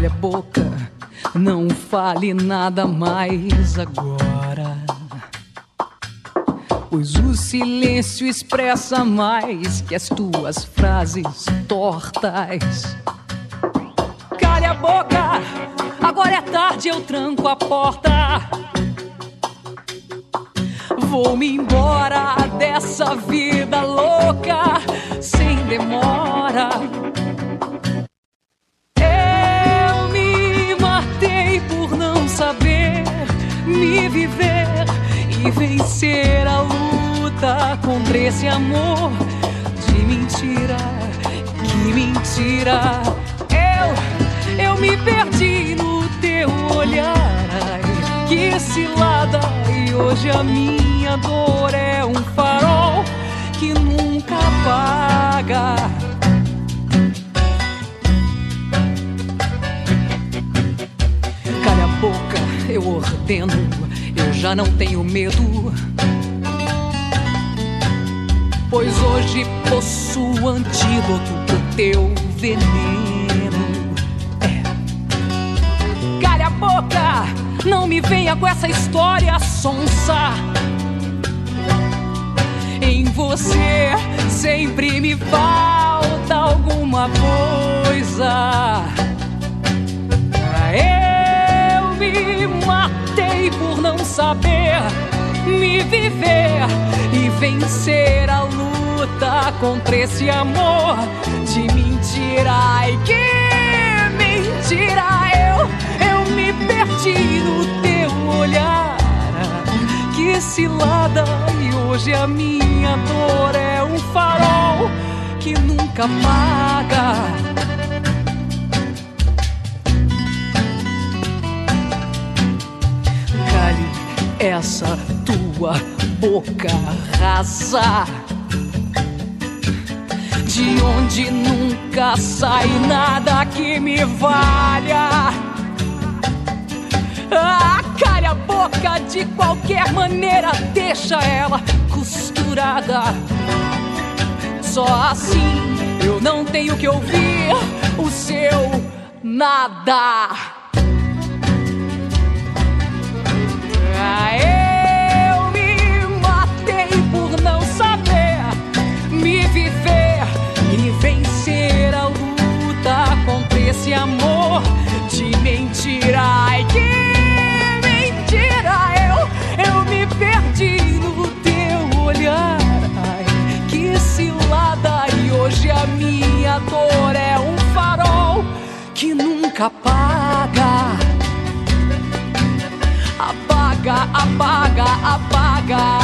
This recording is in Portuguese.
Calha a boca, não fale nada mais agora, pois o silêncio expressa mais que as tuas frases tortas. Calha a boca, agora é tarde, eu tranco a porta. Vou-me embora dessa vida louca, sem demora. Eu me matei por não saber me viver e vencer a luta contra esse amor de mentira. Que mentira! Eu me perdi no teu olhar. Ai, que cilada! E hoje a minha dor é um farol que nunca apaga. Calha a boca, eu ordeno, eu já não tenho medo, pois hoje possuo antídoto pro teu veneno. Calha a boca, não me venha com essa história sonsa. Em você sempre me falta alguma coisa. Eu me matei por não saber me viver e vencer a luta contra esse amor de mentira. Ai, que mentira! Eu me perdi no teu olhar. Que cilada! E hoje a minha dor é um farol que nunca apaga. Cale essa tua boca rasa, de onde nunca sai nada que me valha. Calha a boca, de qualquer maneira deixa ela costurada. Só assim eu não tenho que ouvir o seu nada. Eu me matei por não saber me viver e vencer a luta contra esse amor de mentira. Ai, que mentira! Eu me perdi no teu olhar. Ai, que cilada! E hoje a minha dor é um farol que nunca apaga. Apaga, apaga, apaga.